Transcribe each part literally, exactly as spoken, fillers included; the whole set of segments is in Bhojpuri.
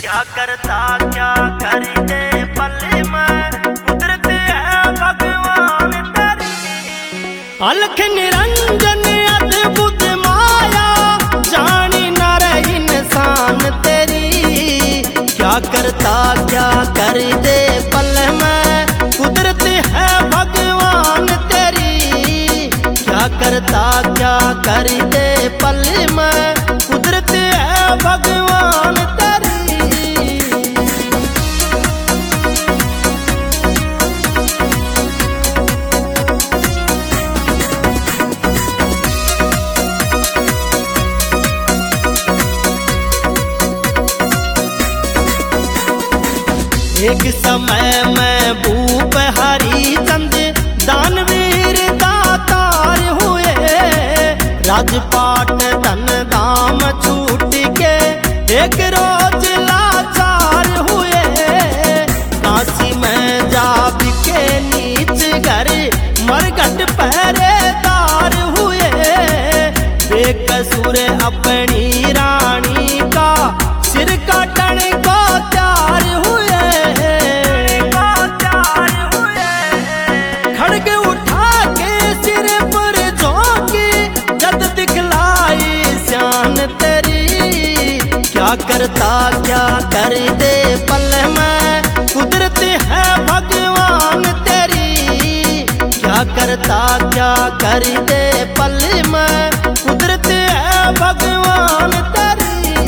क्या करता क्या कर दे पल में कुदरत है भगवान तेरी। अलख निरंजन अद्भुत माया जानी न रही इंसान तेरी। क्या करता क्या कर दे पल में कुदरत है भगवान तेरी। क्या करता क्या कर दे पल में कुदरत है भगवान तेरी। एक समय में भूप हरिचंद दानवीर दातार हुए। राजपाट धन दाम छूट के एक रोज लाचार हुए। काशी में जा बिके नीच घर मरघट पहरेदार हुए। बेकसूर अपनी रानी का सिर काटन को तैयार हुए। खड़ग उठा के सिर पर झोंकी जद दिखलाई शान तेरी। क्या करता क्या कर दे पल में कुदरत है भगवान तेरी। क्या करता क्या कर दे पल में कुदरत है भगवान तेरी।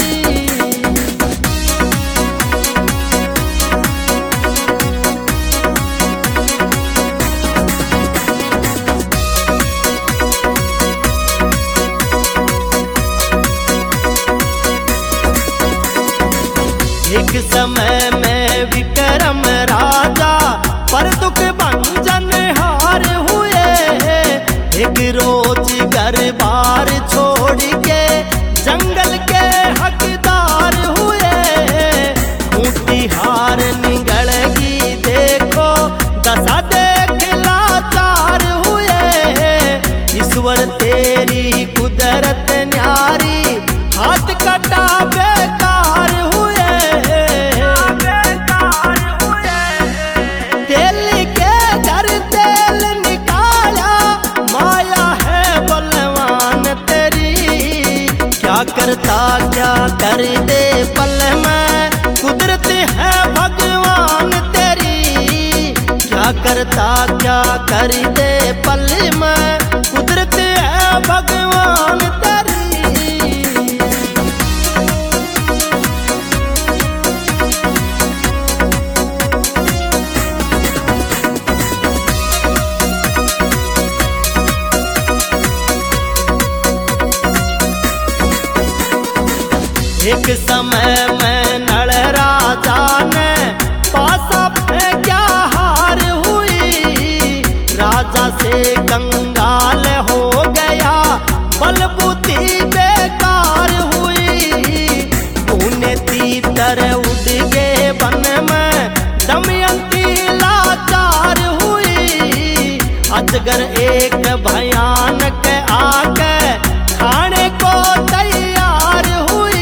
एक समय में विक्रम राजा पर दुख भंजन हार हुए। एक रोज घर बार छोड़ के जंगल के हकदार हुए। ऊंटी हार निगलगी देखो दशा देख लाचार हुए। ईश्वर तेरी कुदरत न्यारी हाथ कटा बेकार हुए। क्या करता क्या कर दे पल में कुदरत है भगवान तेरी। क्या करता क्या कर दे पल में कुदरत है भगवान तेरी। एक समय में नल राजा ने पासा फेंका हार हुई। राजा से कंगाल हो गया बलबुद्धि बेकार हुई। पुण्य तीतर उड़ गए वन में दमयंती लाचार हुई। अजगर एक भयानक आके खाने को तैयार हुई।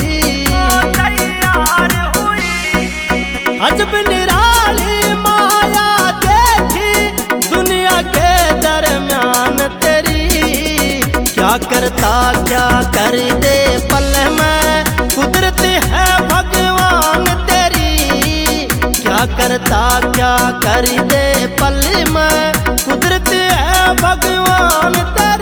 अजब निराली माया देखी दुनिया के दरम्यान तेरी। क्या करता क्या कर दे पल में कुदरत है भगवान तेरी। क्या करता क्या कर दे पल में कुदरत है भगवान तेरी।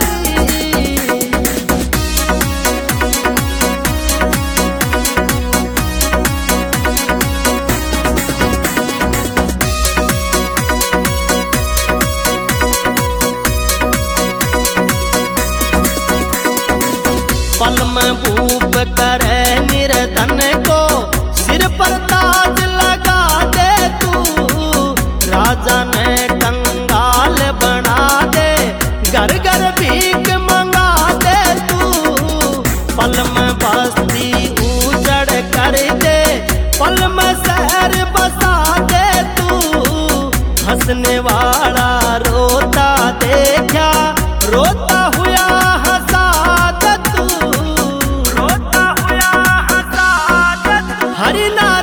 पल में भूप करे निर्धन को सिर पर ताज लगा दे तू। राजा ने कंगाल बना दे घर घर भीख मंगा दे तू। पल में बस्ती उजड़ कर दे पल में शहर बसा दे तू। हंसने वाला रोता देखा रोता हुआ हंसा दे तू। रोता हुआ हंसा दे तू। हरि नाम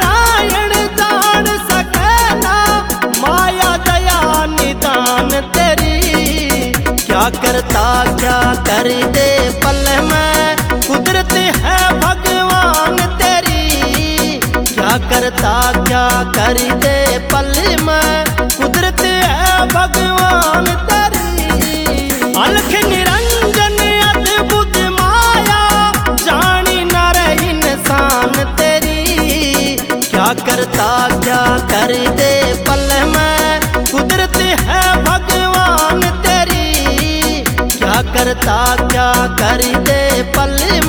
करता क्या कर दे पल में, कुदरत है भगवान तेरी। क्या करता क्या कर दे पल में, कुदरत है भगवान तेरी। अलख निरंजन अद्भुत माया, जानी न रही इंसान तेरी। क्या करता क्या कर दे पल में, कुदरत है भगवान तेरी। क्या करता क्या कर दे पल